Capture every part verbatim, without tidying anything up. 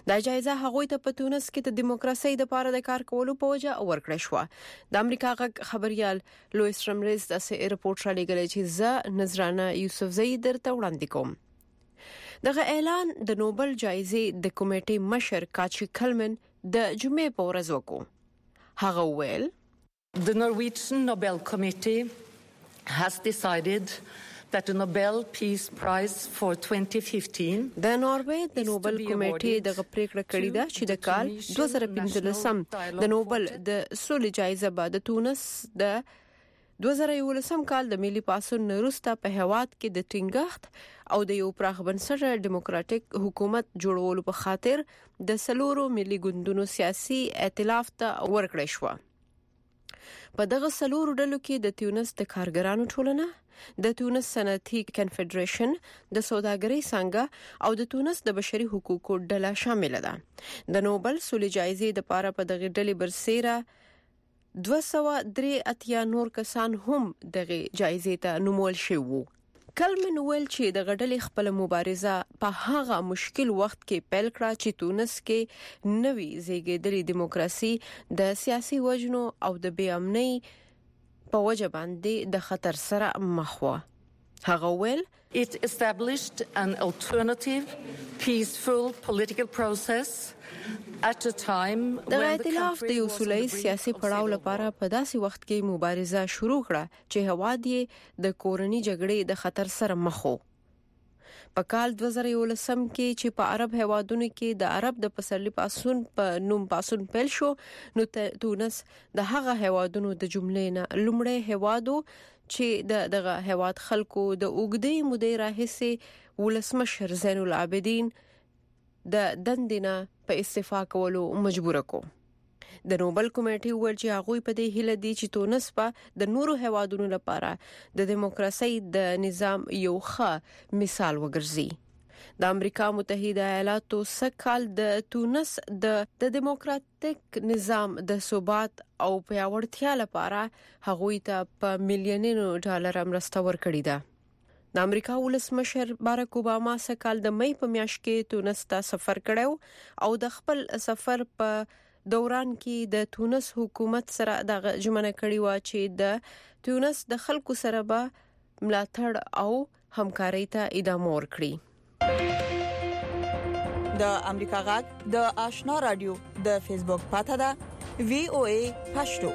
دا جایزه هغوی ته په تونس کې د دیموکراسي د لپاره د کار کولو په وجه ورکړې شو. د امریکا غږ خبريال لویس رمریز د سي رپورټ را لګلې چې زه نذرانه یوسفزۍ درته وړاندې کوم. دغه اعلان د نوبل جایزې د کمیټې مشر کاچی کلمن د جمعې په ورځ وکړ. هغه ویل The Norwegian Nobel Committee has decided that the Nobel Peace Prize for twenty fifteen د ناروې د نوبل کمیټې د پریکړه کړې ده چې د کال دوه زره پنځلسم د نوبل د سولې جایزه به د تونس د دوه زره یولسم کال د ملي پاسون وروسته په هواد کې د ټینګښت او د یو پراخ بنسټه دیموکراتیک حکومت جوړولو په خاطر د سلورو ملي ګوندونو سیاسي ائتلاف ته ورکړې شو. په دغه سلورو ډلو کې د تونس د کارګرانو ټولنه، د تونس صنعتي کنفدریشن، د سوداګرۍ څنګه او د تونس د بشري حقوقو ډله شامل ده. د نوبل سولې جایزې د پاره په دغه ډلې برسېره دوه سوه درې اتیا نور کسان هم دغه جایزې ته نومول شوي وو. کلمن ویل چې د غډلې خپل مبارزه په هغه مشکل وخت کې پیل کړه چې تونس کې نوې زیږیدلې دیموکراسي د سیاسي وجنو او د بې امنۍ په وجه باندې د خطر سره مخ وه. هغه ویل It established an alternative peaceful political process at a time د ائتلاف د اصولي سیاسي پړاو لپاره په داسې وخت کې مبارزه شروع کړه چې هواد یې د کورنۍ جګړې د خطر سره مخ وو. په کال دوه زره یولسم کې چې په عرب هوادونو کې د عرب د پسرلي پاسون په نوم پاسون پیل شو، نو تونس د هغه هوادونو د جملې نه لومړی هوادو چې د دغه هواد خلکو د اوګدې مودې راهیسې ولسمشر زین العابدین د دندینه په استعفا کولو مجبور کو. د نوبل کمیټې ویل چې هغه په دې هیله دي چې تونس په د نورو هوادونو لپاره د دیموکراسي د نظام یو ښه مثال وګرځي. د امریکا متحده ایالاتو سکهال د تونس د د دیموکراتیک نظام د ثبات او پیاوړتیا لپاره هغوی ته په میلیونونو ډالر مرسته ورکړې ده. د امریکا ولسمشر باراک اوباما سکهال د مې په میاشت کې تونس ته سفر کړو او د خپل سفر په دوران کې د تونس حکومت سره د ژمنه کړې و چې د تونس د خلکو سره به ملاتړ او همکاري ته ادامه ورکړي. د امریکا غږ د آشنا رادیو د فیسبوک پاته ده وی او ای پښتو.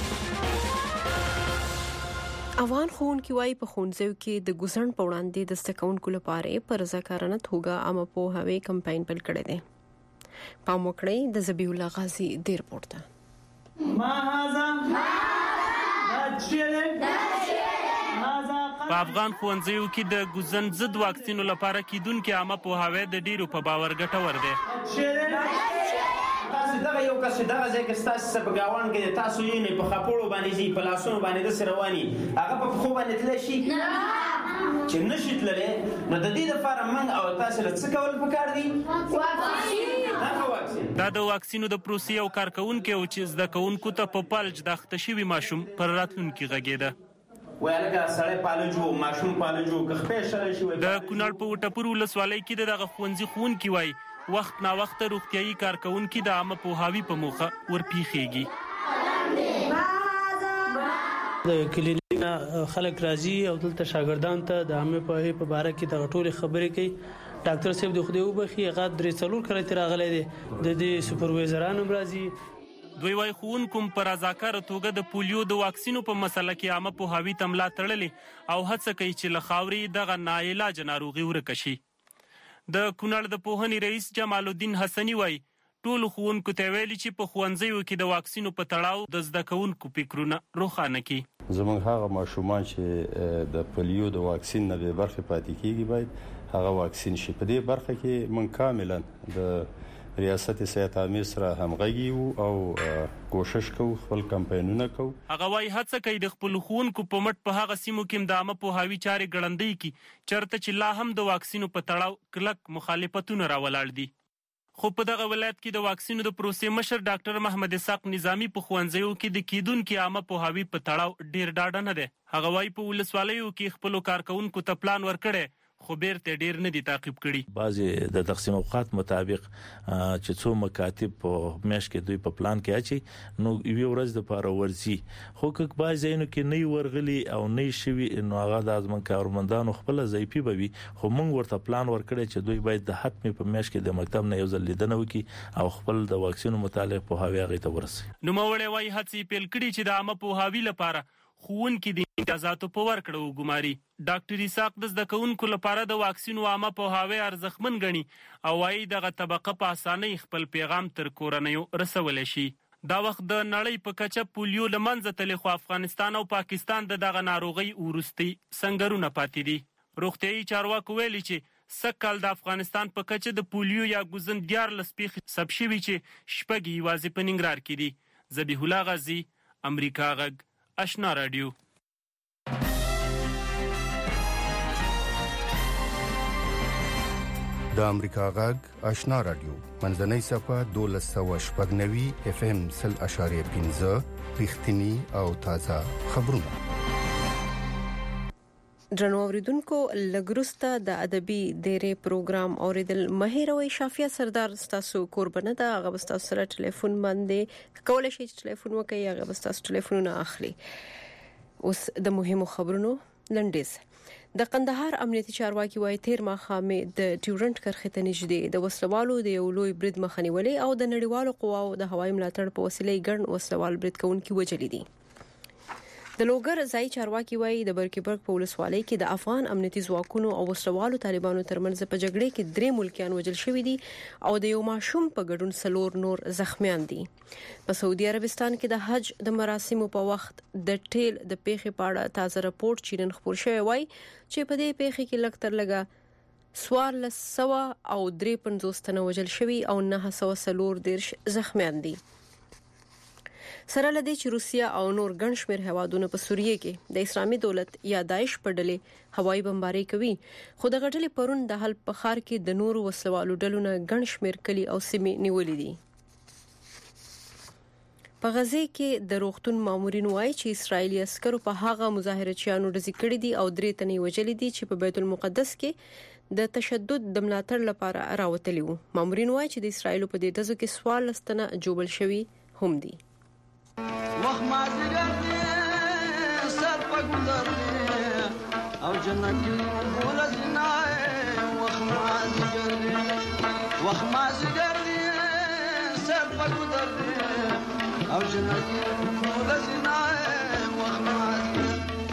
افغان ښوونکي وايي په ښوونځیو کې د ګوزن په وړاندې د زدهکوونکو لپاره په رضاکارانه توګه عامه پوهاوی کمپاین پیل کړی دی. پام وکړئ د ذبیح الله غازی د رپورټ ته. ما هذا په افغان ښوونځیو کې د ګوزن ضد واکسینو لپاره کیدونکو عامه پوهاوی د ډیرو په باور ګټور دی. تاسو دغه یو کس دغه ځکه تاسو سبګاوان کې تاسو یې نه په خپلو باندې زی په لاسونو باندې د سرواني هغه په خو باندې تل شي چې نشي تللی نو د دې لپاره موږ او تاسو له څه کول پکار دي واکسین. دا د واکسینو د پروسې او کارکونکو او چې زده کوونکو ته په پالج د اختشوي ماشوم پر راتلونکي غږیده. ویلګه سړی پالجو ماشوم پالجو کخپې شړل شي. د کونړ په وټپور ولسوالۍ کې دغه ښوونځي ښوونکي وایي وخت نا وخت روغتيایي کارکونکو د عامه پوهاوی په موخه ورپیخيږي. د کلینیک خلک راځي او دلته شاګردان ته د عامه پوهاوی په اړه کې د ټولې خبرې کوي. ډاکټر صاحب د خدای وبخي هغه درې څلور کړه تر غلې دي د دې سپروایزرانو راځي. دوی وايي ښوونکو په رضاکار توګه د پولیو د واکسینو په مسله کې عامه پوهاوی تملا تړلې او هڅه کوي چې له خاورې دغه ناعلاج ناروغي ورکه شي. د کونړ د پوهنې رئیس جمال الدین حسنی وايي ټول ښوونکو ته ویلي چې په ښوونځیو کې د واکسینو په تړاو د زده کوونکو فکرونه روښانه کړي. زموږ هغه ماشومان چې د پولیو د واکسین نه به برخه پاتې کیږي باید هغه واکسین شي. په دې برخه کې من کاملا د ریاست صحت عامه سره همغږي او کوشش کوو خپل کمپاینونه کوو. هغه وايي هڅه کوي د خپل ښوونکو په مټ په هغه سیمو کې د عامه پوهاوی چارې ګړندۍ کړي چرته چې لا هم د واکسینو په تړاو کلک مخالفتونه راولاړ دي. خو په دغه ولایت کې د واکسینو د پروسې مشر ډاکټر محمد اسحاق نظامی په ښوونځیو کې د کیدونکو عامه پوهاوی په تړاو ډیر ډاډه نه دی. هغه وايي په ولسوالیو کې خپل کارکونکو ته پلان ورکړي خو بیرته ډیر نه دي تعقیب کړي. بعضی د تقسیم اوقات مطابق چې څو مکاتب په میش کې دوی په پلان کې اچي نو یو ورځ د پاره ورزي خو که بعضی نو کې نه ورغلي او نه شوي نو هغه د ازمن کارمندانو خپل ځایپی بوي خو موږ ورته پلان ورکړی چې دوی باید د حتمي په میش کې د مکتب نه یو ځل لیدنه وکړي او خپل د واکسینو متعلق په هاوی غي ته ورسي. نو مولوی وايي هڅې پیل کړي چې د عامه په هاوی لپاره خوون کې د امتیازاتو په ورکړو ګماري. ډاکټر اسحاق د زده کوونکو لپاره د واکسینو عامه په هاوی ارزښتمن ګڼي او وايي دغه طبقه په اسانۍ خپل پیغام تر کورنیو رسولای شي. دا وخت د نړۍ په کچه پولیو لمنځه تللی خو افغانستان او پاکستان د دغه ناروغي وروستي سنگرونه پاتې دي. روغتيایي چارواکو ویلي چې سکهال د افغانستان په کچه د پولیو یا ګوزن دیارلس پیښې ثبت شوي چې شپږ یوازې په ننګرهار کې دي. ذبیح الله غازی، امریکا غږ، آشنا رادیو. د امریکا غږ آشنا رادیو منځنۍ صفه دولس سوه شپږ نوي اف ام سل اشاریه پنځه رښتینی او تازه خبرونه. درنو اوریدونکو لګروسته د ادبي ډېرې پروګرام اوریدل مهیروي شافیا سردار ستاسو قربانه ده. هغه ستاسو سره ټلیفون باندې کولای شي چې ټلیفون وکړي. هغه ستاسو ټلیفونونه اخلي. اوس د مهمو خبرونو لنډیز. د قندهار امنیتي چارواکي وايي تیر ماښام د ډیورنت کرښې ته نږدې د وسلوالو د یو لوی برید مخنیولې او د نړیوالو قواو د هوایي ملاتړ په وسیله ګڼ وسلوال برید کوونکي وجلي دي. د لوګر ځای چارواکي وايي د برکیبرګ په ولسوالۍ کې د افغان امنیتي ځواکونو او وسلوالو طالبانو ترمنځ په جګړه کې درې ملکیان وژل شوي دي او د یو ماشوم په ګډون سلور نور زخمیان دي. په سعودي عربستان کې د حج د مراسمو په وخت د ټیل د پیښې په اړه تازه راپور چینن خبر شوی وای چې په دې پیښې کې لږ تر لږه سوارلس سوه او درې پنځوس تنه وژل شوي او نه سوه څلور دېرش زخمیان دي. سره لدې چې روسیا او نور ګڼ شمېر هوادونه په سوریه کې د اسلامي دولت یا داعش په ډلې هوایي بمباري کوي خو د غټلې پرون د حل په خار کې د نورو وسلوالو ډلونو ګڼ شمېر کلی او سیمې نیولې دي. په غزه کې د روغتون مامورین وایي چې اسرایلی عسکرو په هغه مظاهرچیانو ډزې کړې دي او درې تنې وژلې دي چې په بیت المقدس کې د تشدد د ملاتړ لپاره راوتلي وو. مامورین وایي چې د اسرایل په دې ډزو کې څوارلس تنه جوړل شوي هم دي. وخت مازیګر دې سر په ګلر دې او جنت کې ولزنای وخت مازیګر دې وخت مازیګر دې سر په ګلر دې او جنت کې ولزنای وخت مازیګر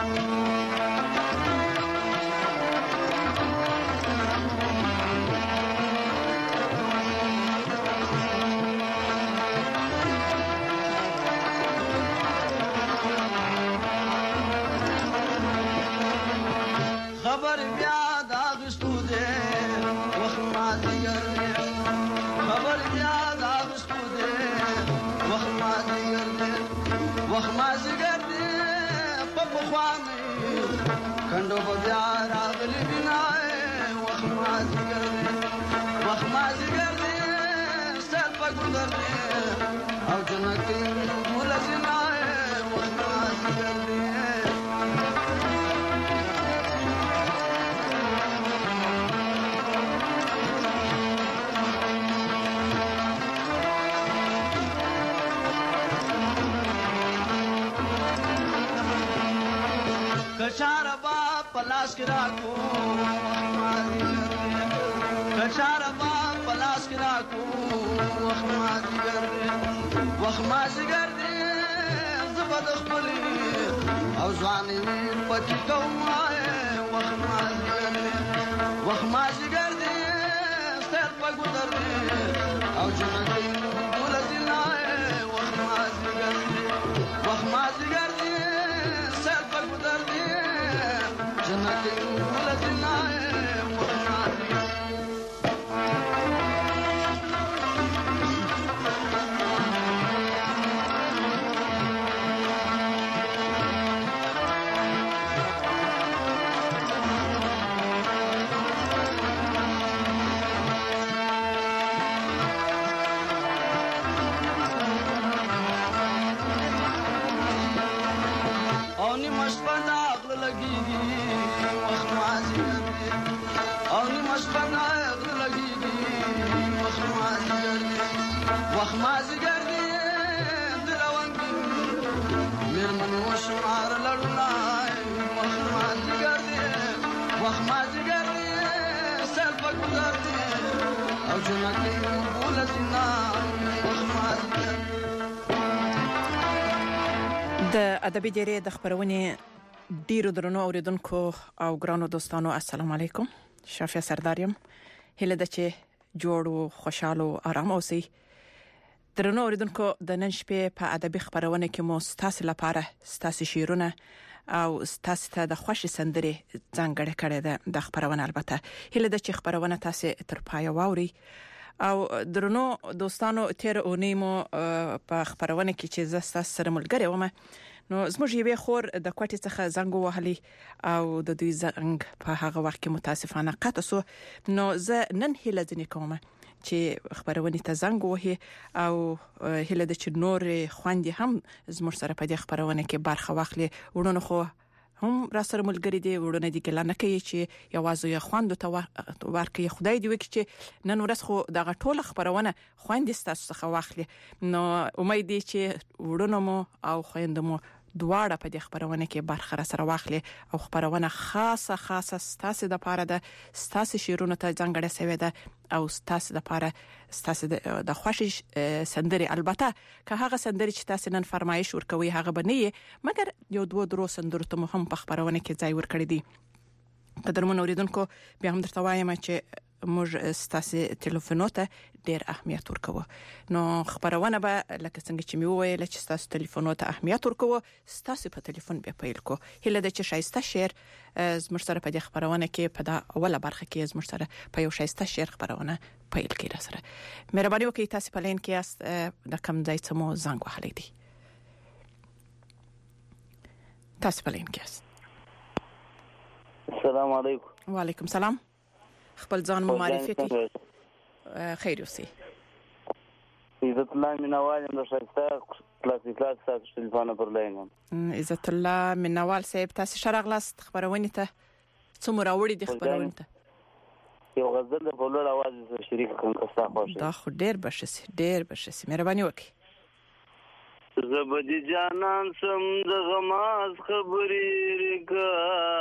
خبر بیا دا غشتو دې وخت مازیګر دې خبر بیا دا غشتو دې وخت مازیګر دې وخت مازیګر دې په پخوانه کندو په بیا راغلی بنای وخت مازیګر دې وخت مازیګر دې سر په ګلر دې او جنت کې ولزنای وخت مازیګر دې कचारबा पलाश गिरा को कचारबा पलाश गिरा को वखमाजिगर वखमाजिगर दे जबद खली او ځواني پتی کومه وخماजिगर وخماजिगर دے ستر په ګذر او جنتي ولزنای وخماजिगर وخماजिगर دے ستر په ګذر جنتي ولزنای وخماजिगर Oni mashpana aql lagi وخمازګر دې دروانګي مېرمن وشمار لړلای وخمازګر دې وخمازګر دې سر په ګلار دې او جنکې بولسنا وخمازګر د ادبي جری د خبرونه ډیرو درنو اوریدونکو او ګرانو دوستانو السلام علیکم شافیا سرداریم هله د چې جوړو خوشاله آرام اوسئ درنو اوریدونکو د نن شپې په ادبي خبرونه کې مو ستاسو لپاره ستاسو شیرونه او ستاسو ته د خوشي سندري ځانګړې کړې ده د خبرونه البته هله د چې خبرونه تاسو تر پای واوري او درنو دوستانو تیر اونۍ مو په خبرونه کې چې زستا سره ملګری ومه نو زموږ یوې خور د کوټې څخه زنګ وهلی او د دوی زنګ په هغه وخت کې متاسفانه قطع شو نو زه نن هله ځنې کومه چې خبرونه ته زنګ وهي او هله د چې نور خوندې هم زموږ سره په دې خبرونه کې برخه واخلي ورونو خو هم را سره ملګری دی ورونه دي ګل نه کوي چې یوازې خوندو ته ورکه خدای دی وکړي چې نن ورځ خو دغه ټوله خبرونه خوندې ستاسو څخه واخلي نو امید دي چې ورونو مو او خويندمو دواړه په دې خبرونه کې برخه را سره واخلي او خبرونه خاصه خاصه ستاسو د پاره ده ستاسو شیرونه ته ځانګړې سوي ده او ستاسو د پاره ستاسو د خوشي سندري البته که هغه سندري چې تاسو نن فرمایش ورکوي هغه بنئ مګر یو دوه درو سندرو ته هم په خبرونه کې ځای ورکړی دي قدرمن اوریدونکو بیا هم درته وایم چې موږ ستاسو ټلیفونو ته ډیر اهمیت ورکوو نو خبرونه به لکه څنګه چې می وویل چې ستاسو ټلیفونو ته اهمیت ورکوو ستاسو په ټلیفون به پیل کو هله د چې شایسته شعر زموږ سره په دې خبرونه کې په دا اوله برخه کې زموږ سره په یو شایسته شعر خبرونه پیل کړي سره مهرباني وکړئ تاسو په لین کې است د کم ځای څخه مو زنګ وهلی دی تاسو په لین کې است السلام علیکم وعلیکم سلام خپل ځان مو معرفي کړئ خیر اوسئ عزت الله منوال د شایسته کلاسیکات تاسو ټلیفون پر لاین عزت الله منوال صاحب تاسو شرغلاست خبرونه ته څومره وړي دي خبرونه ته یو غزل په لوړ आवाज سره شریک کوم کستا خوښ دا خو ډیر بشسي ډیر بشسي مهرباني وکړئ زبدي جانان سم د غماز خبرې رکا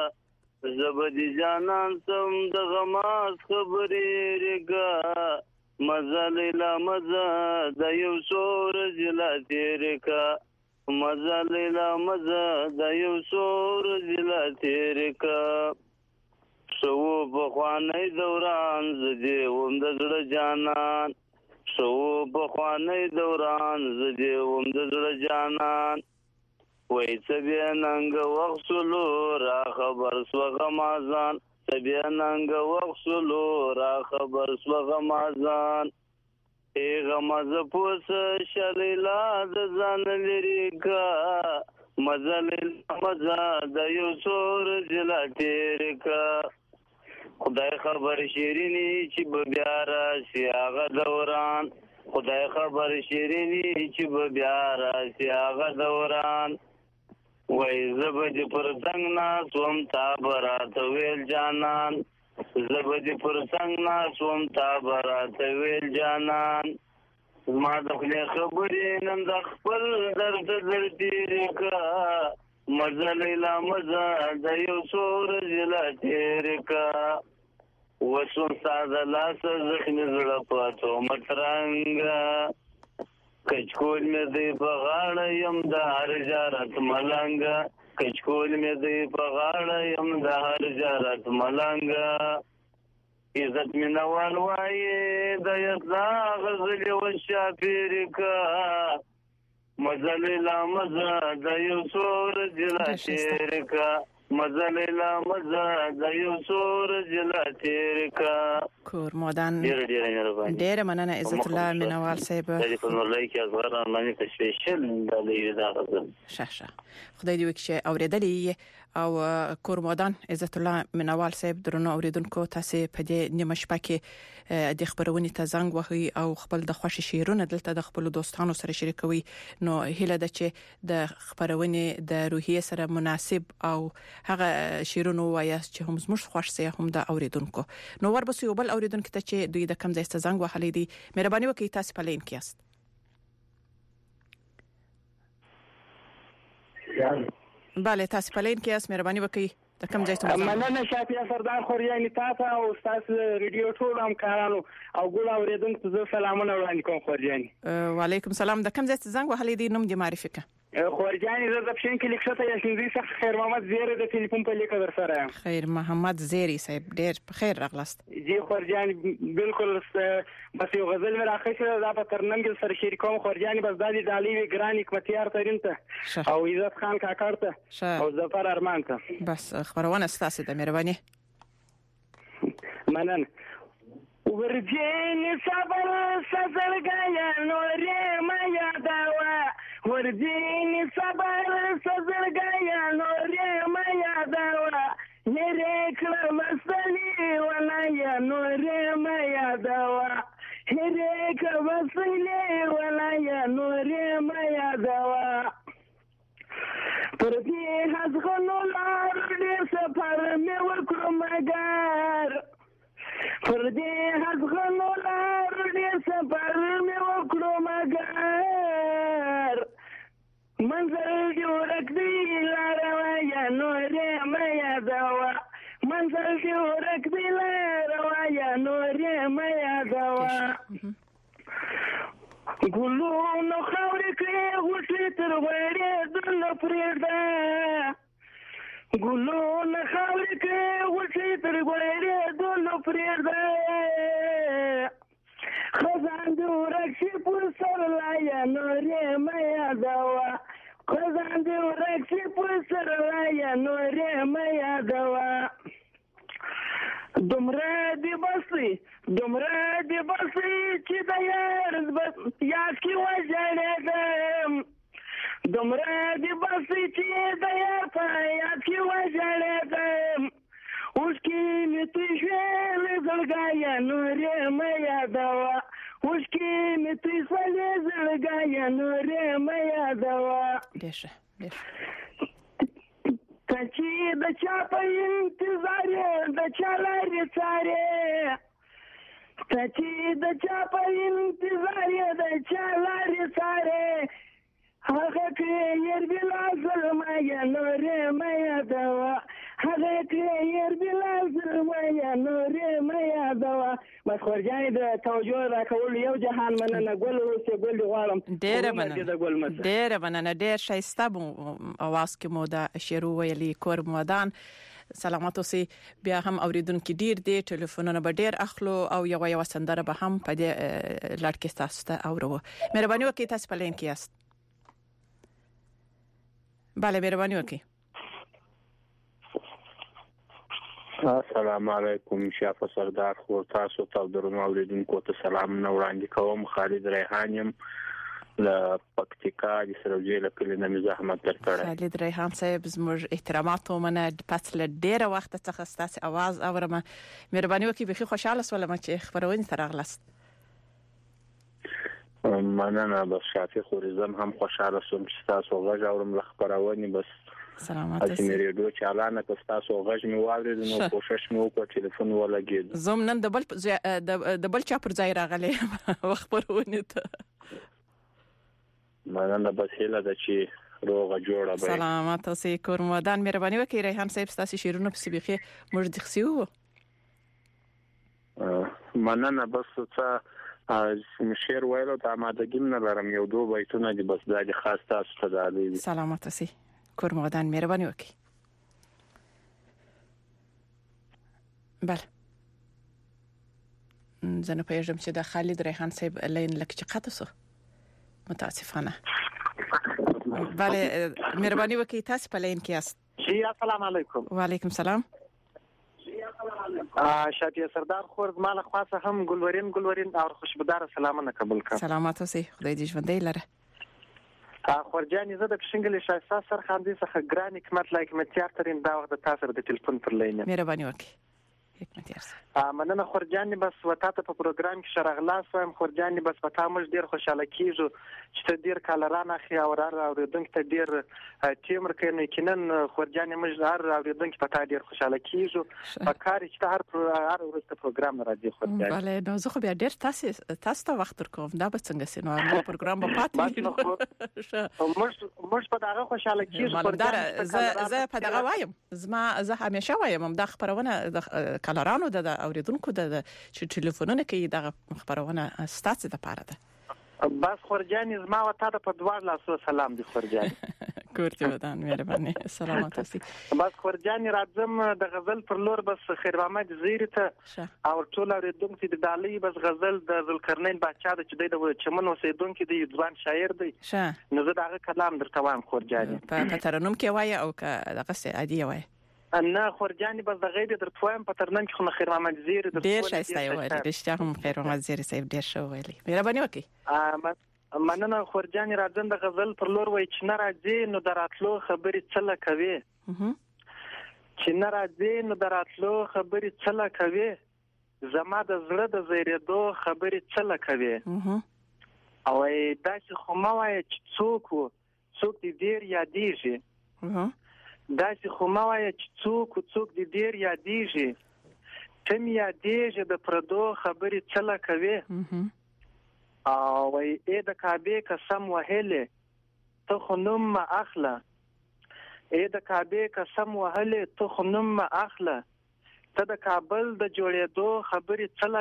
زبدي جانان سم د غماز خبرې رکا مزه لیلا مزه د یو سور جلا تیرکا مزه لیلا مزه د یو سور جلا تیرکا شو بخوانی دوران زدی وم د زړه جانان شو بخوانی دوران زدی وم د زړه جانان وای سبیا ننګ وغسلو را خبر سو غمازان سبیا ننګ وغسلو را خبر سو غمازان ای غماز پوس شلیلا د ځان لري کا مزل مزه د یو سور جلا تیر کا خدای خبر شیرینی چې بیا راشي هغه دوران خدای خبر شیرینی چې بیا راشي هغه دوران وای زبدي پر څنګ ناسوم تا برات ویل جانان زبدي پر څنګ ناسوم تا برات ویل جانان ما د خبرې نن د خپل درد درتي کا مزه لیلا مزه د یو سور جلا تیرکا وسون ساده لاس زخمی زړه پاتو مترنګا کچکول مې دی په غاړه يم د هر جارت ملنګا کچکول مې دی په غاړه يم د هر جارت ملنګا عزت مې نوال وای د یزا غزل و شافیر کا مزل لا مزه د یو سور جلا تیر کا مزل لا مزه د یو سور جلا تیر کا کور مودان ډیر ډیر مهرباني ډیر مننه عزت الله منوال صاحب د په نورلای کې ازغر باندې تشویشل د لیدل دا غزل شاشه خدای دې وکړي اوریدلې او کور مودان عزت الله منوال صاحب درنو اوریدونکو تاسو په دې نیمه شپه کې د خبرونې ته زنګ وهي او خپل د خوشي شیرونه دلته د خپل دوستانو سره شریکوي نو هله د چې د خبرونې د روحیه سره مناسب او هغه شیرونه وایي چې هم زموږ خوښ سي هم د اوریدونکو نو وربسو یو بل اوریدونکو ته چې دوی د کم ځای څخه زنګ وهلې دي مهرباني وکړئ تاسو په لین کې است bale تاسو په لین کې اس مهرباني وکړئ د کوم ځای ته مننه شافیا سردار خوریانی تاسو او تاسو ریډیو ټول همکارانو او ګول اوریدونکو زه سلامونه وړاندې کوم خوریانی وعلیکم السلام د کوم ځای ته زنګ وهلې دي نوم دې معرفي کړه خوریانی زه د پښین کې لیکشته یاسین څخه خیر محمد زیری د ټلیفون په لیکه در سره یم خیر محمد زیری صاحب ډیر په خیر راغلاست جی خوریانی بالکل بس یو غزل مې راخښه دا په ترننګ سره شریکوم خوریانی بس د دې دالی وی ګران حکمتیار ترين ته او عزت خان کاکړ ته او ظفر ارمان ته بس خبرونه ستاسو د مهرباني منن ورجين صبر سزرگایا نورې ما یادوا ورجين صبر سزرگایا نورې ما یادوا هرې کړه مسلې ولا یا نورې ما یادوا هرې کړه مسلې ولا یا نورې ما یادوا پر دې حزغنو لار دې سفر مې وکړم مګر پر دې حزغنو لار دې سفر مې وکړم مګر منزل دې ورک دی لار وایا نورې ما یادوا منزل دې ورک دی لار وایا نورې ما یادوا ګلونو خاورې کړې غوټې تر غوړې دنه پرېږده ګلونو خاورې کړې غوټې تر غوړې دنه پرېږده خزان دې ورک شي پر سر لایا نورې ما یادوا خزان دې ورک شي پر سر لایا نورې ما یادوا دومره دی بسې دومره دی بسې چې د یار یاد کې وژړېدم دومره دی بسې چې د یار په یاد کې وژړېدم اوس کې مې توی شوې له زړګایه نورې ما یادوه اوس کې مې توی شوې زړګایه نورې ما یادوه ډېر ښه ډېر ته چې د چا په انتظار یې د چا لارې څارې ته چې د چا په انتظار یې د چا لارې څارې هغه کړې ير بلا ظلمه یا نورې ما یادوه هغه کړې ير بلا ظلمه یا نورې ما یادوه بس خورجانې د توجه راکول یو جهان مننه ګل اوسې ګل دې غواړم ډېره مننه ډېره مننه ډېر ښایسته مو اواز کې مو د شعر ویلي کور مودان سلامات اوسئ بیا هم اوریدونکو ډیر دی ټلیفونونه به ډیر اخلو او یو یو سندره به هم په دې لړ کې تاسو ته اورو مهرباني وکړئ تاسو په لین کې یاست bale مهرباني وکړئ السلام علیکم شافه سردار خو تاسو ته درنو اوریدونکو ته سلام نو وړاندې کوم خالد ریحان يم له پکتیکا د سروجې له کلینه مې زحمت درکړی خالد ریحان صاحب زموږ احترامات ومنه پس له ډیره وخت څخه ستاسو आवाज اورم مهرباني وکړئ به خوشاله سولم چې خبرونه تر اغلست مننه بس شافي خوريزم هم خوشاله سوم چې تاسو غږ اورم له خبرونه بس سلامات اوسئ مې ریډیو چالانه که تاسو غږ مې واورید نو کوشش مې وکړ ټلیفون ولګید زم نن د بل د بل چا پر ځای راغلی خبرونه ته مننه بس هله د چې روغه جوړه به سلامات اوسئ کور مودان مهرباني وکړئ ریحان صاحب تاسو شیرونه په سبيخه موږ دخسیو مننه بس څه شعر ویلو ته آمادګی نه لرم یو دوه بیتونه دي بس دا د خاص تاسو ته دالي سلامات اوسئ کور مودان مهرباني وکړئ بله زه نه پوهیږم چې د خالد ریحان صاحب لین لکه چې قطع شو متاسفانه بله مهرباني وکړئ تاسو په لین کې یاست جی السلام علیکم وعلیکم السلام شافیه سردار خور مال خاصه هم ګلورین ګلورین او خوشبودار سلامونه قبول کړه سلامات اوسئ خدای دې ژوندۍ لره خورجانې زه د پښنګلې شایسته سرخاندې څخه ګران حکمت لایک متیار ترين دا وخت تاسو د ټلیفون پر لین مهرباني وکړئ حکمت یارس مننه خورجان بس وتاته په پروګرام کې شرغلاس وایم خورجان بس پتا موږ ډیر خوشاله کیږو چې ته ډیر کالران اخی او را اوریدونکو ته ډیر ټیمر کوي کینن خورجان موږ هر اوریدونکو پتا ډیر خوشاله کیږو په کار چې هر هر ورته پروګرام راځي خورجان بله نو زه خو بیا ډیر تاسو تاسو ته وخت ورکوم دا به څنګه سينو نو پروګرام به پاتې موږ موږ په دغه خوشاله کیږو خورجان زه زه په دغه وایم زما زه همیشه وایم دا خبرونه د کالرانو د اوریدونکو د چې ټلیفونونه کوي د خبرونه ستاسو د پاره ده بس خورجان زما وته په دوار لاسو سلام دي خورجان ګورته ودان مهرباني سلامات اوسئ بس خورجان راځم د غزل پر لور بس خیر محمد زیری ته او ټول اوریدونکو د دالۍ بس غزل د ذوالقرنین بادشاہ د چې د چمن اوسیدونکو د ځوان شاعر دی نو زه دغه کلام درته وایم خورجان په ترنم کې وای او دغه سه عادي وای نه خورجان بس د غیب در توام په ترنم کې خو خیر محمد زیری د ډیر شایسته وای رښتیا هم خیر محمد زیری صاحب ډیر شو ویلي مهرباني وکړئ مننه خورجان راځم د غزل پر لور وای چې نه راځي نو دراتلو خبرې څه لکوي چې نه راځي نو دراتلو خبرې څه لکوي زما د زړه د زیریدو خبرې څه لکوي او داسې خو ما وای چې څوک څوک دې ډیر یادېږي داسې خو ما وای چې څوک څوک دې ډیر یادېږي ته مې یادېږي د پردو خبرې څه لکوي او وای اې د کعبه قسم وهلې ته خو نوم ما اخله اې د کعبه قسم وهلې ته خو نوم ما اخله ته د کابل د جوړېدو خبرې څه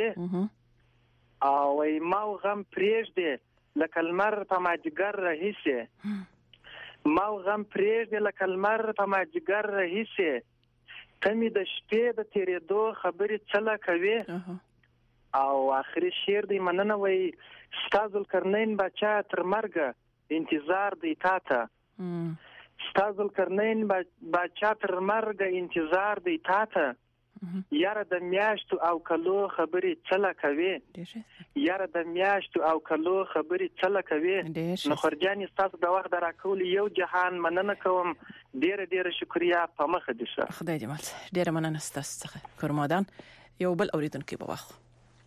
لکوي او وای ما غم پرېږدې لکه لمر په ماجګر رهیسه ما غم پرېږدې لکه لمر په ماجګر رهیسه ته مې د شپې د تیرېدو خبرې څه لکوي او اخري شعر دی مننه وای استاد ذوالقرنین بچا تر مرګ انتظار دی تا ته استاد ذوالقرنین بچا تر مرګ انتظار دی تا ته یاره د میاشتو او کلو خبرې څه لکوي یاره د میاشتو او کلو خبرې څه لکوي نو خورجان تاسو د وخت راکول یو جهان مننه کوم ډیره ډیره شکریا په مخ دي شه خدای دې مل ډیره مننه تاسو څخه کورمادان یو بل اوریدونکو په وخت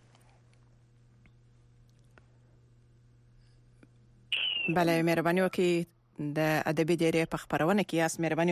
بله مهرباني وکړئ د ادبي ډیرې په خبرونه کې یاس مهرباني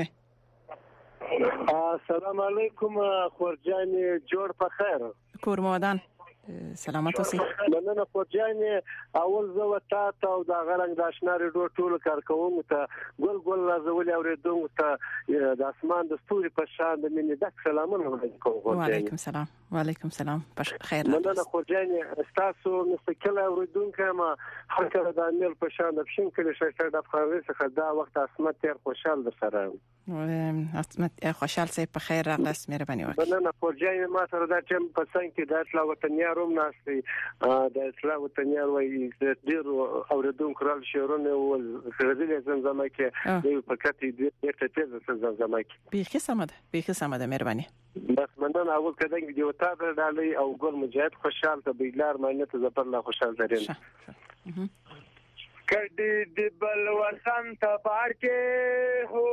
السلام علیکم خورجان جوړ په خیر کورمادان سلامات اوسئ مننه خورجان اول زه وتا ته او د غرنګ د آشنا ریډیو ټول کارکوم ته ګل ګل لازولي اوریدونکو ته د اسمان د ستوري په شان د مننه د سلامونه وکړم وعلیکم السلام وعلیکم السلام په خیر مننه خورجان تاسو مستقله اوریدونکو ما هر کله د امیل په شان د شین کلی شهر د افغانستان څخه دا وخت اسمت تیر خوشحال در سره اسمت خوشحال سي په خیر راغلاس مهرباني وکړئ مننه خورجان ما سره دا چې په څنګه کې د اطلاع وطنیار روم ناشتي د اطلاع وطنیار وایي د ډیر اوریدونکو رال شعرونه او غزل زمزمه کې د پکاتې د ارتباط زمزمه کې به سمده به سمده مهرباني بس مننه اول کده دی وتا د ډالۍ او ګل مجاهد خوشحال ته بیلار مینه ته زپر الله خوشحال درین کډی دی بل وسنت بار کې هو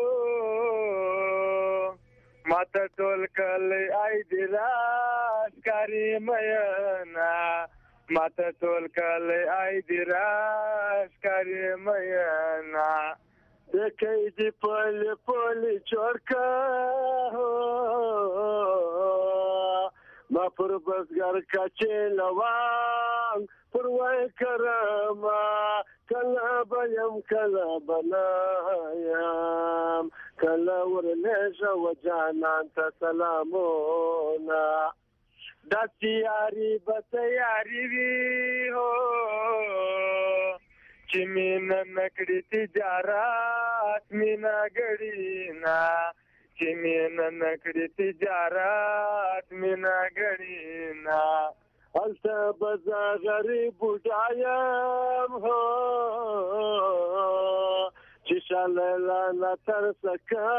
ماته ټول کله آی دی راز کریم ینا ماته ټول کله آی دی راز کریم ینا دکې دی پل پل چورکا ما پر بزګر کچې لوان پر وای کرما کلا بیم کلا بنایم کلا ورنجا و جانان تا سلامونا دا تیاری بتیاری وی ہو چی مینا نکڑی تجارات مینا گڑینا چی مینا نکڑی تجارات مینا گڑینا التا بزا غریب بودایم ہو چشا لیلا نترسکا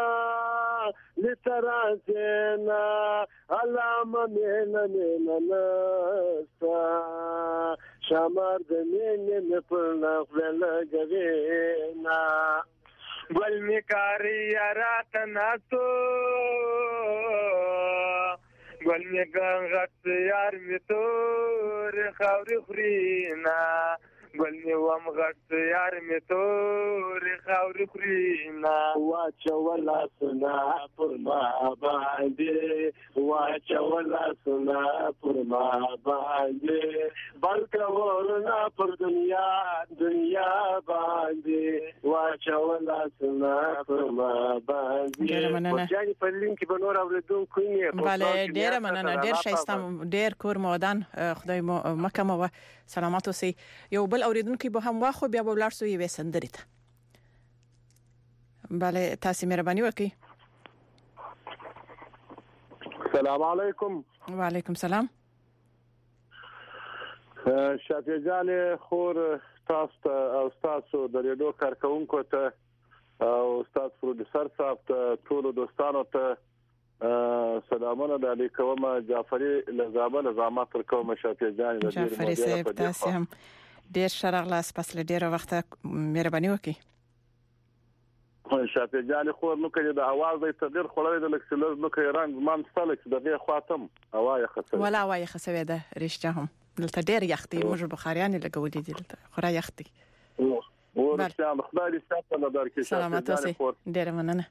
لترازینا علام مینا مینا نستا شامار دمینی مپرنا خلیل گوینا گل میکاری یارات ناتو ګل مې غټ یار مې تور خاورې خوري نه ګل مې وم غټ یار مې تور خاورې خوري نه واچول لاسونه پر ما باندې واچول لاسونه پر ما باندې بلکې ورنا پر دنیا دنیا باندې واچول لاسونه پر ما باندې ډېر په لینک کې به نور اوریدونکو یې بله ډېر مننه ډېر ښایسته ډېر کور مودان خدای مو مکه مو سلامات اوسئ یو بل اوریدونکو به هم واخو بیا به ولاړ سو یې سندري ته بله تاسو مهرباني وکړئ السلام علیکم وعلیکم السلام شافعي جان خور تاسو ته او تاسو د ریډیو کارکونکو ته او استاد پروډوسر صاحب ته ټول دوستانو ته سلامونه د علیکم جعفری لزابه لزامات تر کوم شافعي جان د جعفری صاحب تاسو هم ډیر شرغلاس پس له ډیره وخت مهرباني وکړئ شافعي جان خو نو کړي د اواز د تغیر خلای د لکسلز نو کوي رنگ مان ستلک دغه خاطم هواي خسوي ولا هواي خسوي ده رښتیا هم دلته ډیر یختي موږ بخاریان لګولې دي دلته خورا یختي او رښتیا خدای دې ستاسو له درکې سلامات اوسئ ډیر مننه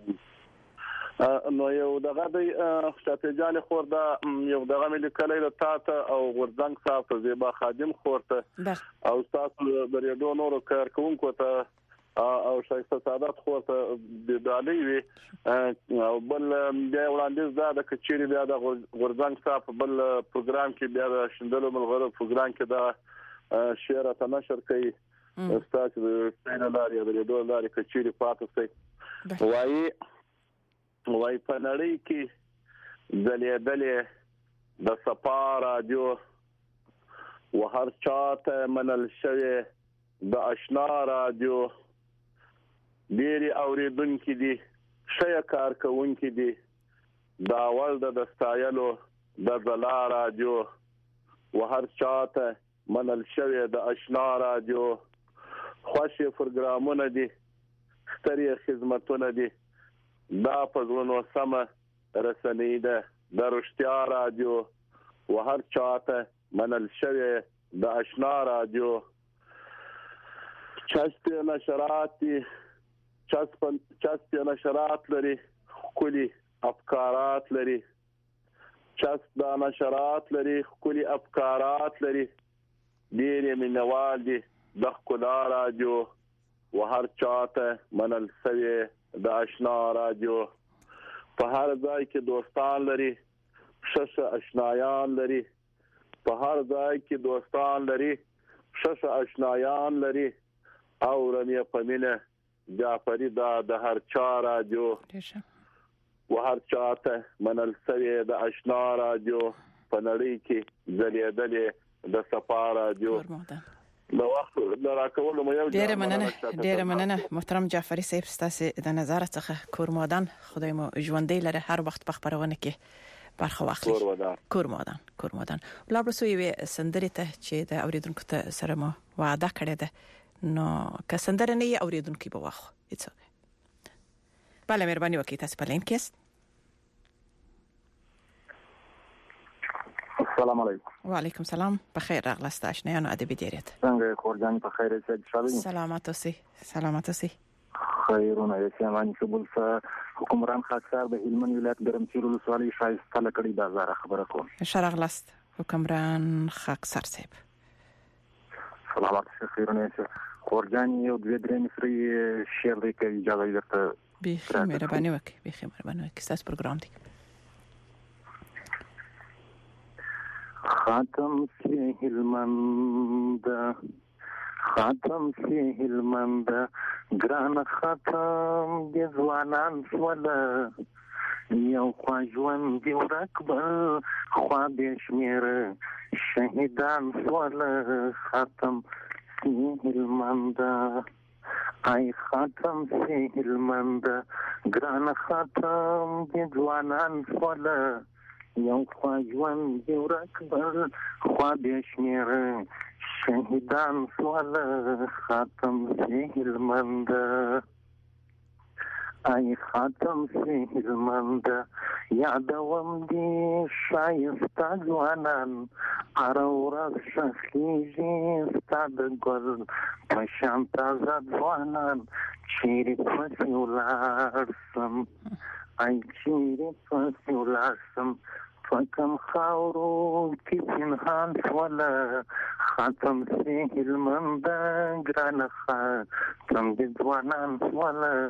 نو یو دغه د شافعي جان خور دا یو دغه ملي کلی د تاته او غورځنګ صاحب ته زیبا خادم خورته او تاسو د ریډیو نورو کارکونکو ته او شایسته سعادت خورته د دالي وي او بل بیا وړاندیز دا د کچيري بیا د غورځنګ صاحب بل پروګرام کې بیا د شندلو ملغرو پروګرام کې دا شعر ته نشر کوي استاد د سینلاري د ریډیو لاري کچيري پاتې سي وایي وای په نړۍ کې دلې دلې د صفا رادیو و هر چاته منل شوی د آشنا رادیو ډېری اوریدونکو دي شیا کار کوونکو دي دا ول د دستایلو د زلا رادیو و هر چاته منل شوی د آشنا رادیو خوشي پروګرامونه دي ستړي خدمتونه دي دا پزونو سم رسنۍ ده د رښتیا رادیو و هر چاته منل شوی د آشنا رادیو چست نشرات چست چست نشرات لري کلی افکارات لري چست د نشرات لري کلی افکارات لري ډېر مینوال دي د خلا رادیو و هر چاته منل شوی د آشنا رادیو په هر ځای کې دوستان لري شش آشنایان لري په هر ځای کې دوستان لري شش آشنایان لري او رمي پمنه جعفری دا د هر چا رادیو و هر چاته منل سوی د آشنا رادیو په نړۍ کې زلیدلې د صفا رادیو نو وخت دراکول مو یو ډیر مننه ډیر مننه محترم جعفری صاحب ستاسو د نظر څخه کورمادان خدای مو ژوندې لره هر وخت په خبرونه کې برخه واخلي کورمادان کورمادان لا برسو یې سندري ته چې د اوریدونکو ته سره مو وعده کړې ده نو که سندره نه یې اوریدونکو به واخو اټس اوکې بله مهرباني وکړئ تاسو په لین کې السلام علیکم وعلیکم السلام بخیر راغلاست آشنایانو ادبی دیریت څنګه خورجان په خیر اوسئ شالین سلامات اوسئ سلامات اوسئ خیرونه یې سامان قبول س حکمران خاصار د هلمند ولایت ګرمسیر ولسوالۍ شایسته لکړی بازار خبره کوم شرغلاست حکمران خاصار صاحب سلامات خیرونه یې خورجان یو دوه درې مصری شعر دی کې اجازه درته به مهرباني وکړئ به مهرباني وکړئ تاسو پروګرام دی خاتم سے هلمند خاتم سے هلمند ګران خاتم د ځوانان سوله یو خواجوان دی ورکبل خوا بشمیر شهیدان سوله خاتم سے هلمند ای خاتم سے هلمند ګران خاتم د ځوانان سوله یو خواجوان دی ورکبل خوا بشمیر شهیدان سوال خاتم سے هلمند ای خاتم سهلمند یادوم دی شایسته ځوانان هر ورځ ښخیږي ستا د ګل په شان تازه ځوانان چیرې پسې ولاړ سم ای چیرې پسې ولاړ سم په کوم خاورو کې پنهان شوله خاتم سهلمند ګرانه خاتم د ځوانان شوله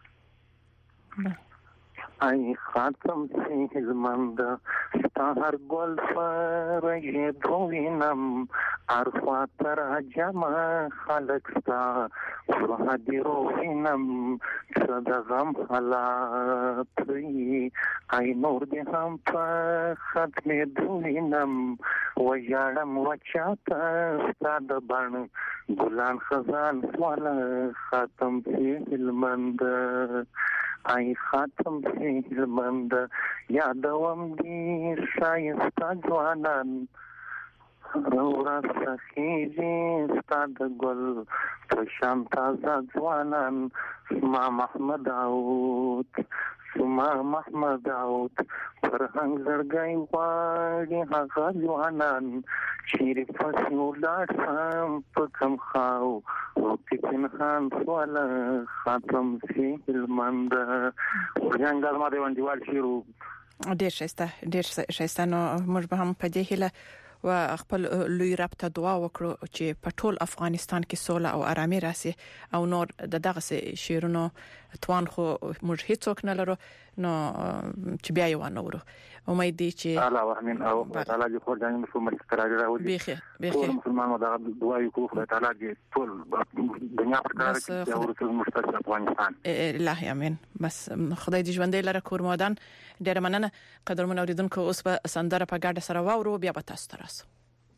ای خاتم سهلمند ستا هر ګل په رژېدو وینم هر خواته راجمع خلک ستا په هدیرو وینم څه د غم حالات وي ای نور دې هم په ختمېدو وینم وژاړم وچاته ستا د بڼ ګلان خزان سواله خاتم سهلمند ای خاتم سهلمند یادوم دی شایسته ځوانان ورځ ښخیږي ستا د ګل په شان تازه ځوانان زما محمد داود زما محمد داود فرهنګ زړګی غواړي هغه ځوانان چیرې پسې ولاړ سم په کوم خاورو کې پنهان شوله خاتم سهلمند ورجان ګازما د ونډیوال شیرو ډېر ښایسته ډېر ښایسته نو موږ به هم په دې هیله و خپل لوی رب ته دعا وکړو چې په ټول افغانستان کې سوله او آرامي راسي او نور د دغه شیرونو توان خو موږ هیڅوک نه لرو نو چې بیا یو نه ورو امید دي چې الله امين او تعالی دې خو ځان مسلمان مستراجه راوړي بيخي بيخي مسلمان دا دعا یو خو تعالی دې ټول دنیا پر کار کې او رسول مشترک افغانستان الله امين بس خدای دې ژوندې لره کور مودان ډېر مننه قدرمن اوریدونکو اوس په سندره په ګډه سره واورو بیا به تاسو ته راسو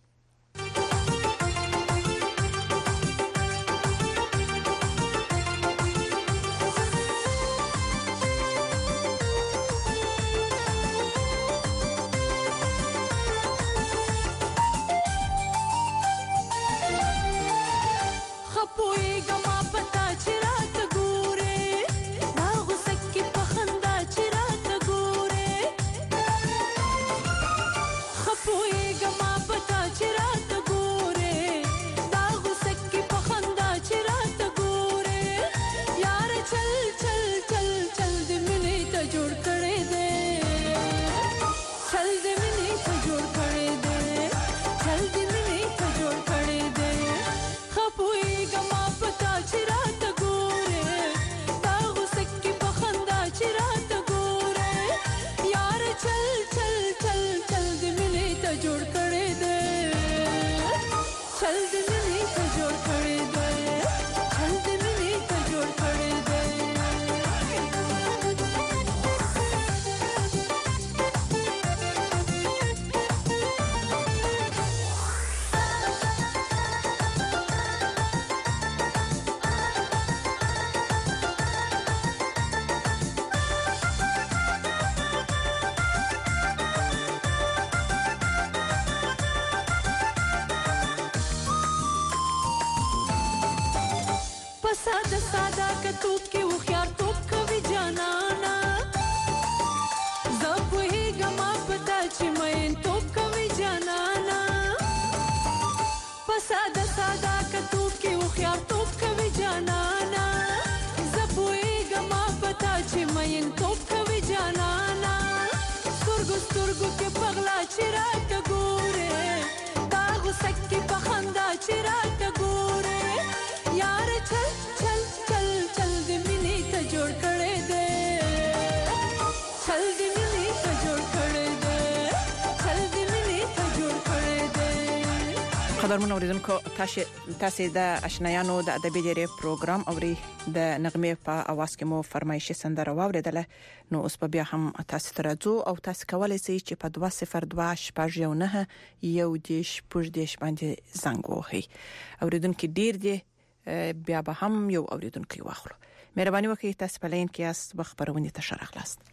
قدرمن اوریدونکو تاسو د آشنایانو د ادبي ډیری پروګرام اوري د نغمه په اواز کې مو فرمایشي سندره واوریدله نو اوس په بیا هم تاسو ته راځو او تاسو کولای شئ چې په دوه صفر دوه شپږ یو نه یو دیش پوج دیش باندې زنګ وهي اوریدونکو ډیر دی بیا به هم یو اوریدونکو واخلو مهرباني وکړئ تاسو په لین کې اس بخبرونه ته شرح خلاص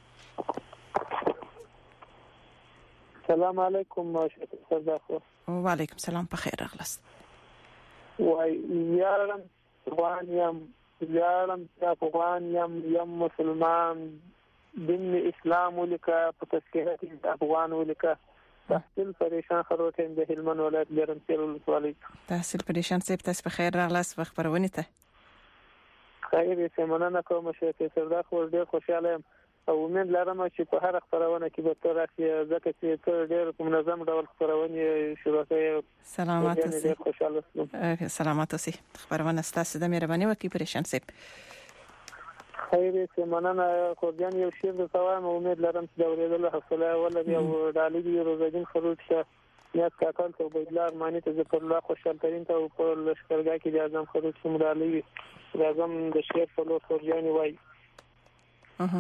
السلام علیکم شکر وعلیکم سلام په خیر اغلاست وای یارم روان یم ویاړم چې افغان یم یم مسلمان دین اسلام ولیکه په تذکره کې افغان ولیکه. تحصیل پریشان خروټین د هلمند ولایت ګرمسیر ولسوالۍ. تحصیل پریشان صاحب تاسو په خیر راغلاست په خبرونه ته. خیر یې مننه کوم چې سردار خو ډېر خوشاله یم او امید لرم چې په هر خبرونه کې به تر راځي ځکه چې ته ډېر منظم ډول خبرونه شروع کوي. سلامات اوسئ. خوشاله اوسئ. سلامات اوسئ. خبرونه ستاسو د مهرباني وکي پریشان صاحب. خیر یې مننه خورجان یو شیر د ثواب امید لرم چې د اوریدلو حوصله ولري او ډالۍ روزګین خروج شه نیت کاکل ته وبیدلار معنی ته ذکر الله خوشحال ترين ته په لشکرګاه کې د اعظم خروج کوم ډالۍ د اعظم د شیر په لور خورجان وای. اها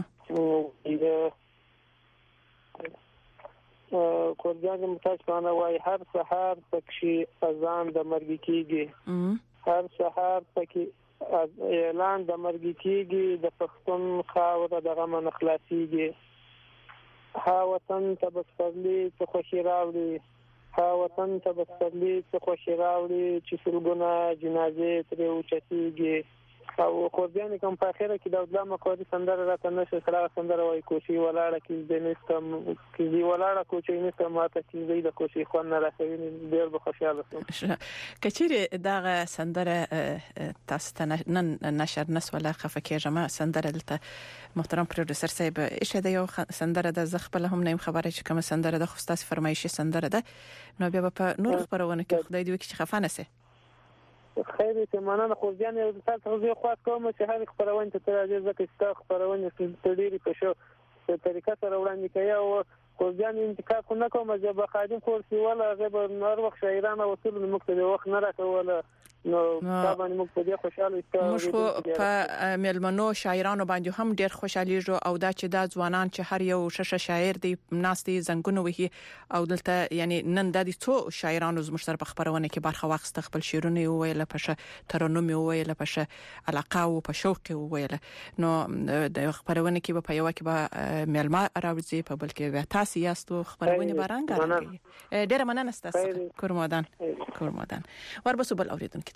ا خورجان متاج باندې وای هر سحر پکې اذان د مرګ کېږي هر سحر پکې اعلان د مرګ کېږي د پښتون خاوره د غم نه خلاصيږي. ها وطن ته بسپرلی څه خوشي راوړي ها وطن ته بسپرلی څه خوشي راوړي چې سلګونه جنازې ترې اوچتېږي. او خورجان کوم په اخره کې د اسلام مقدس سندره راته نشه سره سندره وای کوشي ولاړه کې د نستم کې دی ولاړه کوشي نستم ماته کې د کوشي خون نه راځي ډېر به خوشاله شم. کچېره دغه سندره تاسو ته نن نشر نسوله خفکه جما سندره دلته محترم پروډوسر صاحب اشه د یو سندره د زخبل هم نیم خبره چې کوم سندره د خو تاسو فرمایشي سندره ده نو بیا په نور خبرونه کې خدای دې چې خفانه سي. خیر دې مننه خورجان یو تاسو خو خاص کوم چې هر خبرونه ته راځي ځکه چې تاسو خبرونه ډېری په شو په طریقه سره وړاندې کوي او خورجان انتقاد نه کوم چې به خادم کورسي ولا غیب نور وخت شاعرانه وصول مکتب وخت نه راکوله نو طبعا موږ په دې خوشاله یو. موږ په ملمنو شاعرانو باندې هم ډېر خوشالي جو او دا چې دا ځوانان چې هر یو ششه شاعر دی ناستي زنګونه وهي او دلته یعنی نن د دې څو شاعرانو زموږ سره په خبرونه کې برخه واخیست خپل شعرونه ویل پشه ترنم ویل پشه علاقه او په شوق ویل نو د خبرونه کې په یو کې به ملما راوځي په بلکې بیا تاسو یاستو خبرونه بارانګا ډېر مننه ستاسو کورمدان کورمدان وربسو بل اوریدونکو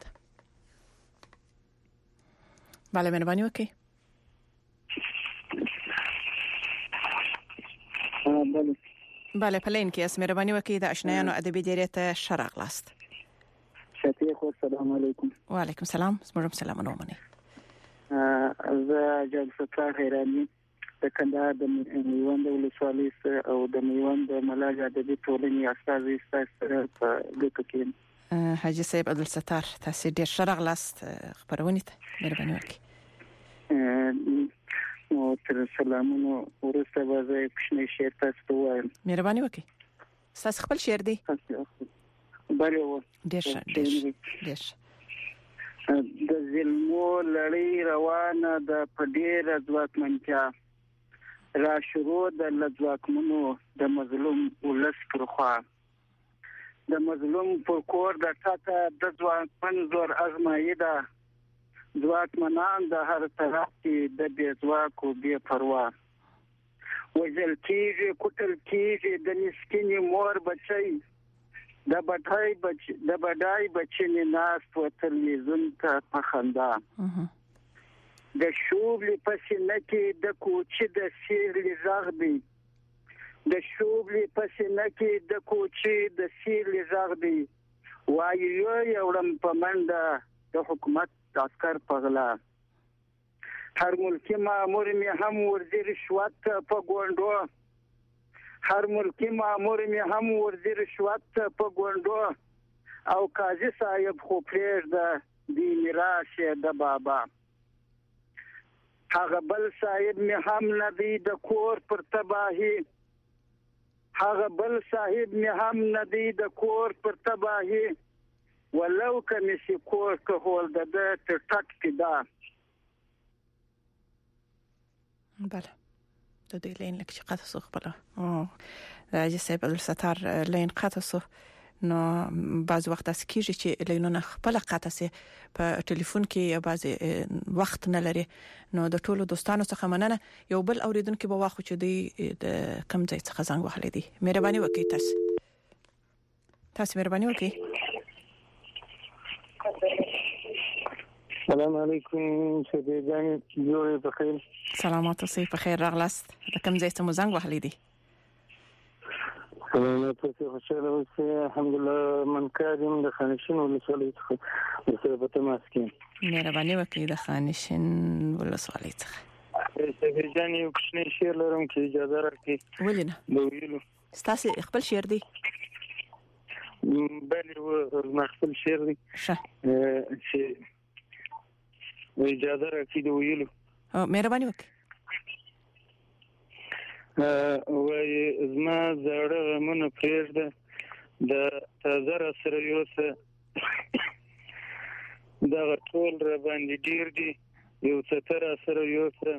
بله مهرباني وکړئ. بله بله پلین کې اس مهرباني وکړئ د آشنایانو ادبي ډیرې ته شرق لاست. شفیع خو السلام علیکم. و علیکم السلام زموږ سلامونه ومني. زه جلسه خیرانی د کندهار د میوند ولسوالۍ او د میوند ملاج ادبي ټولنې استازي سره په ګټه کې حاجی صاحب عبدالستار تاسو ډیر شرق لاست خبرونه ته مهرباني وکړئ. نو تر سلامونو ورسته وځي کښنه شعر تاسو ته وایم مهرباني وکړئ. تاسو خپل شعر دی بله و ډیر ډیر ډیر د ظلمو لړۍ روانه د پډیر ځواکمنتیا را شروع د لځواکمنو د مظلوم ولس پر خوا د مظلوم پر کور د ټاټه د ځواکمن زور ازمایده ځواکمنان د هر طرف کې د بې ځواکو بې پروا وژل کېږي کوټل کېږي د مسکینې مور بچي د بډای بچ د بډای بچي ناس په تلویزیون ته په خندا د شوبلې په سینه کې د کوچي د سیر لږ دی د شوبلې په سینه کې د کوچي د سیر لږ دی وایي یو ورم په منډه د حکومت عسكر پغلا هر ملکی مامور می هم ورزي رشوت په ګوندو هر ملکی مامور می هم ورزي رشوت په ګوندو او قاضي صاحب خو پرېږده دی میراث د بابا هغه بل صاحب می هم ندی د کور پر تباہی هغه بل صاحب می هم ندی د کور پر تباہی ولو کمی سی کور که هول ده ده تر تک پیدا بله د دوی لین لکه چې قطع سو خبله راجي صاحب الستار لین قطع سو نو بعض وخت اس کیږي چې لینونه خپل قطع سي په ټلیفون کې بعض وخت نه لري نو د ټولو دوستانو څخه مننه یو بل اوریدونکو به واخو چې دی د کم ځای څخه زنګ وهلې دي مهرباني وکړئ تاسو تاسو مهرباني وکړئ السلام علیکم شبې جان جوړې په خیر. سلامات اوسئ، په خیر راغلاست. د کوم ځای څخه مو زنګ وهلی دی؟ سلامات اوسئ، خوشاله اوسئ. الحمدلله منکارم د خانشین ولسوالۍ څخه سره په تماس کې. مهرباني وکړئ د خانشین ولسوالۍ څخه. شبې جان یو کوچنی شعر لرم چې اجازه راکړئ. ولې نه؟ د ویلو. ستاسو خپل شعر دی؟ بله و خپل شعر دی. ښه. چې اجازه راکړئ د ویلو. مهرباني وکړئ. وای زما زړه غمونه پرېږده د تازه را سره یوسه دغه ټول را باندې ډېر دي یو څه را سره یوسه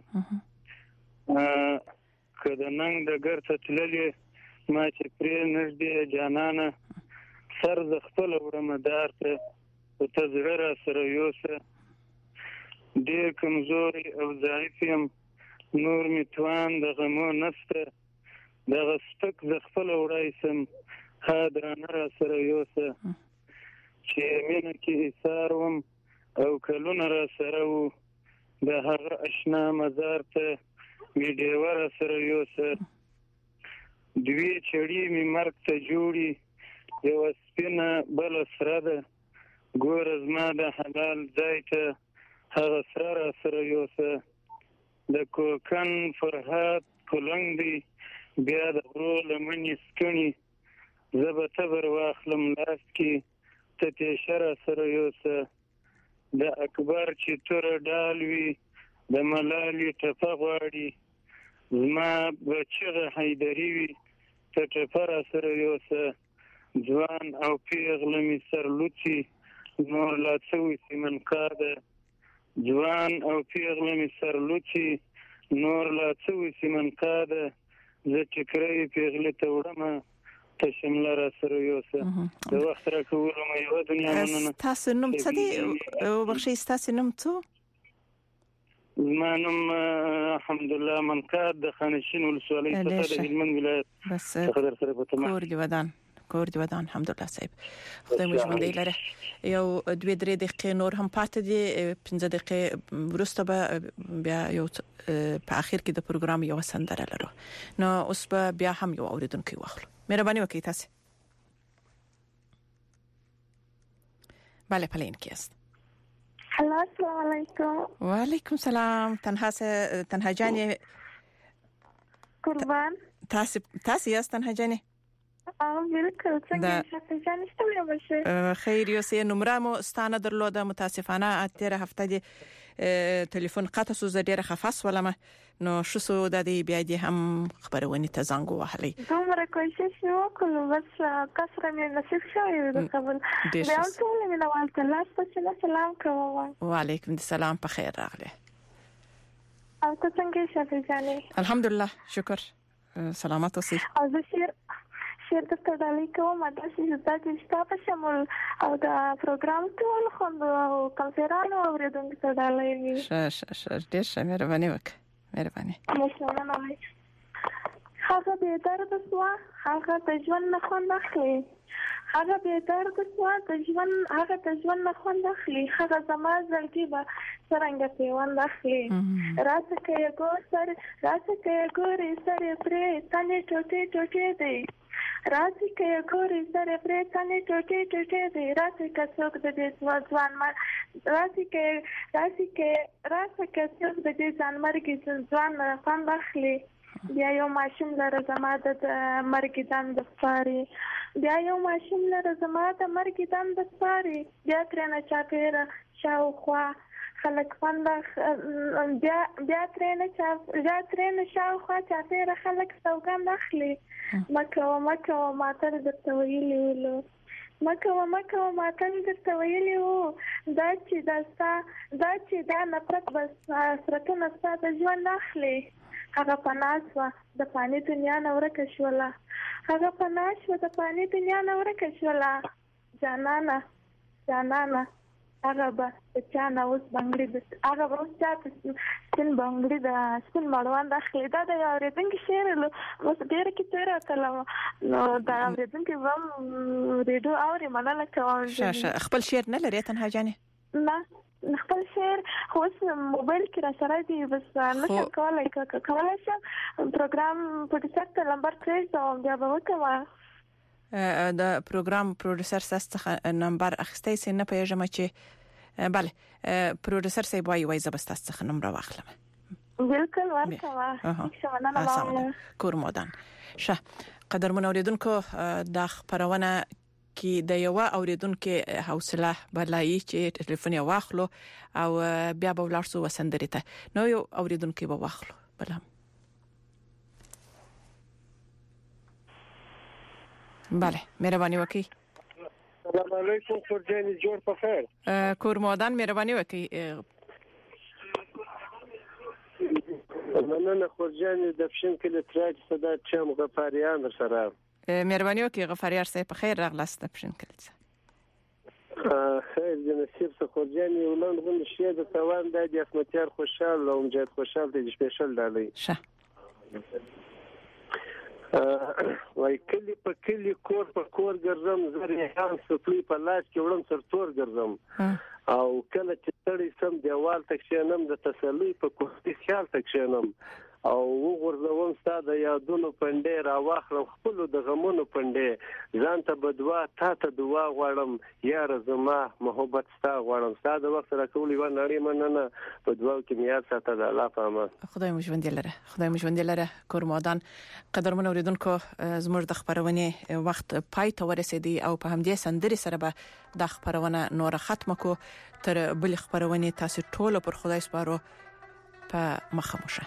که د ننګ ډګر ته تللې ما چې پرې نږدې جانانه سر زه خپله وړمه دار ته خو ته زړه را سره یوسه ډېر کمزوری او ضعیف یم نور می توان د غمو نسته دغه سپک زه خپله وړی سم ها درانه را سره یوسه چې مینه کې ایثار وم او کلونه را سره وو د هغه اشنا مزار ته می ډیوه را سره یوسه دوی چړي می مرګ ته جوړي یوه سپینه بله سره ده ګوره زما د حلال ځای ته هغه سره را سره یوسه د کوکن فرهاد کلنګ دی بیا د غرو لمنې سکڼي زه به تبر واخلم لاس کې ته تیشه را سره یوسه د اکبر چې توره ډال وي د ملالې ټپه غواړي زما به چغه حیدري وي ته ټپه را سره یوسه ځوان او پیغله مې سرلوڅي نور لا څه وسي منقا ده ځوان او پیغله مې سرلوڅي نور لا څه وسي منقا ده زه ټکری پیغلې ته وړمه ته شمله را سره یوسه د وخت راکولو مې یوه دنیا مننه. ستاسو نوم څه دی؟ وبخښئ ستاسو نوم څه؟ زما نوم الحمدلله منقاد د خانشین ولسوالۍ څخه د هلمند ولایت څخه در سره په تماس. کور دې ودان کور دې ودان الحمدلله صاحب خدای مو ژوندی لره. یو دوه درې دقیقې نور هم پاتې دي، پنځه دقیقې وروسته به بیا یو په اخر کې د پروګرام یو سندره لرو نو اوس به بیا هم یو اوریدونکو واخلو. مهرباني وکړئ تاسو. بله پلین کې است. السلام علیکم. و علیکم سلام. تنها تنها جانی قربان تاسو تاسو یاست تنها جانی؟ آه بالکل څنګه شته جان ستړي بشه. خیر یو سه نمره مو ستانه درلوده متاسفانه اتره هفته دی تلیفون قطع سو زډیره خفاس ولمه نو شو سو د دې بیا دې هم خبرونه ته زنګ وهلې. دومره کوشش وکړو بس کسره مې نصیب شوی د قبول. بیا ټول مې نو والته لاس په سلام کوم. وعلیکم السلام په خیر راغله. او ته څنګه شته جانې؟ الحمدلله شکر سلامات اوسې. او زه شیر شیر د تدالي کوم دا چې تاسو ستاسو شمول او دا پروګرام ټول خوند او کنفرانس اوریدونکو تدالي. ش ش ش ډېر ښه مهرباني وکړه. مهرباني. هغه به درد سوا هغه د ژوند نه خوند اخلي. هغه به درد سوا د ژوند هغه د ژوند نه خوند اخلي. هغه زما زړګي به څنګه پیوند اخلي. راځه کې ګور سر راځه کې ګورې سر پرې تنه ټوټه ټوټه دی. راځي کې ګورې سر پرې تنه ټوټه ټوټه دی. راځي که څوک د دې ځوان ما راځي کې راځي کې راځي کې څوک د دې ځان مرګي ځوان خوند اخلي. بیا یو ماشوم لره زما د مرګ دان د سپاري. بیا یو ماشوم لره زما د مرګ دان د سپاري. بیا ترنه چاپیره شاوخوا خلک خوند بیا بیا ترنه چا بیا ترنه شاوخوا چاپیره خلک سوګند اخلي. مکه و مکه و ماتر درته ویلي ولو مکه و مکه و ماتر درته ویلي وو دا چې دا ستا دا چې دا نفرت بس سرتونه ستا د ژوند اخلي. هغه پناه شوه د فاني دنیا نه ورکه شوله. هغه پناه شوه د فاني دنیا نه ورکه شوله. جانانه جانانه هغه به د چا نه اوس بنګړي د هغه به اوس چا سپین بنګړي د سپین مړوند اخلي. دا د یو اورېدونکي شعر اوس ډېره کیسې راته نو دا اورېدونکي به هم ریډیو اوري مننه کوم. ښه ښه خپل شعر نه لرې تنها جانې؟ نه خپل شعر خو موبایل کې را سره دی بس نشم کولای کولای شم پروګرام پروډوسر ته نمبر کړی او بیا به وکړم. د پروګرام پروډوسر څخه نمبر اخیستی سي نه پیژم چې bale پروډوسر سي وای وای زبست څخه نمبر واخلم. بالکل ورکوه. شمنانه کور مودان شه قدرمن اوریدونکو د خبرونه کې د یو اوریدونکو حوصله بلای چې ټلیفون یې واخلو او بیا به ولارسو وسندري ته نو یو اوریدونکو به واخلو بلهم. بله مهرباني وکي. السلام علیکم خورجانی جوړ په خیر. کور مودان مهرباني وکي. مننه خورجانی د پښین کې تراج صدا چم غفاریان سره. مهرباني وکي غفاریار سه په خیر راغلاست پښین کې. خیر د نصیب څخه خورجانی ولند غون شي د توان د اسمتیار خوشاله او مجید خوشاله د سپیشل دالي. شه. وای کلی په کلی کور په کور ګرځم زریان سپلی په لاس کې وړم سر تور ګرځم او کله چې تړي سم دیوال تک شنم د تسلی په کوټي خیال تک شنم او وګورځوم ستاسو یادونو پندې را واخلم خپل د غمونو پندې ځان ته بدوا تا ته دعا غواړم یار زما محبت ستا غواړم ستاسو وخت را کولی و نړۍ مننه په دعا کې میاد ساته د الله پامه. خدای مو ژوند لره خدای مو ژوند لره کور مودان. قدرمن اوریدونکو زموږ د خبرونه وخت پای ته ورسېدی او په همدې سندري سره به د خبرونه نور ختم کو تر بل خبرونه تاسو ټول پر خدای سپارو په مخموشه.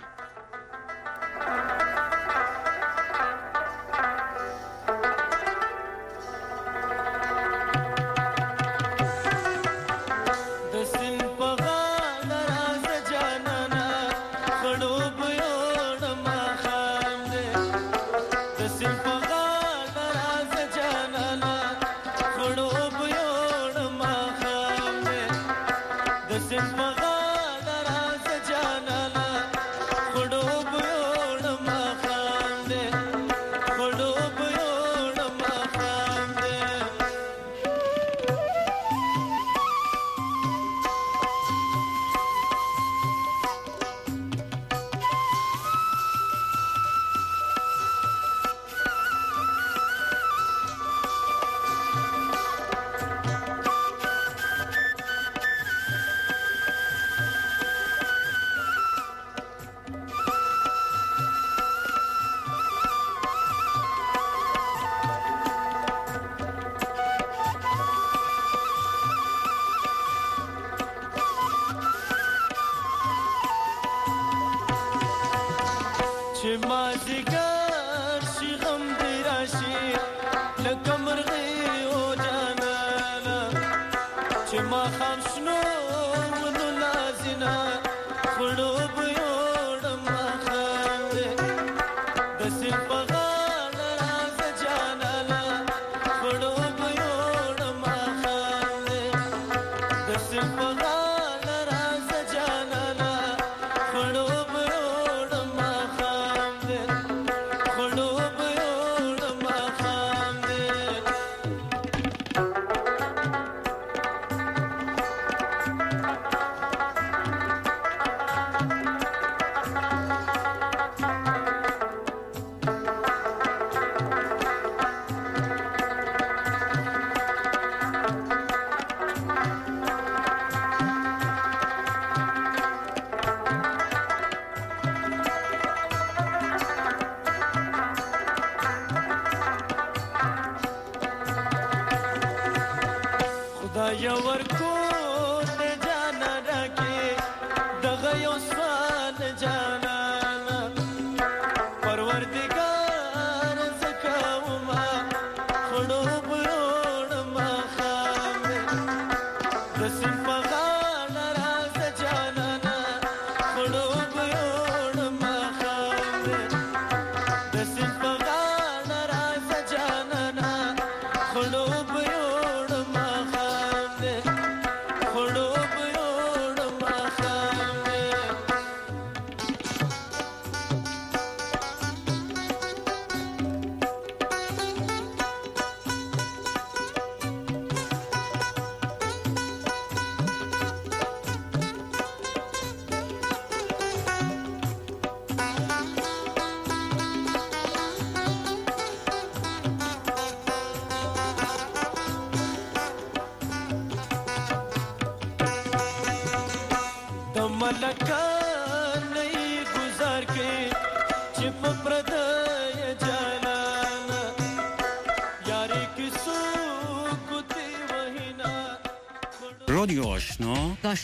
لکه نه گزار کې چې په پردای جانان یاري کیسو کوتي وهینا رادیو آشنا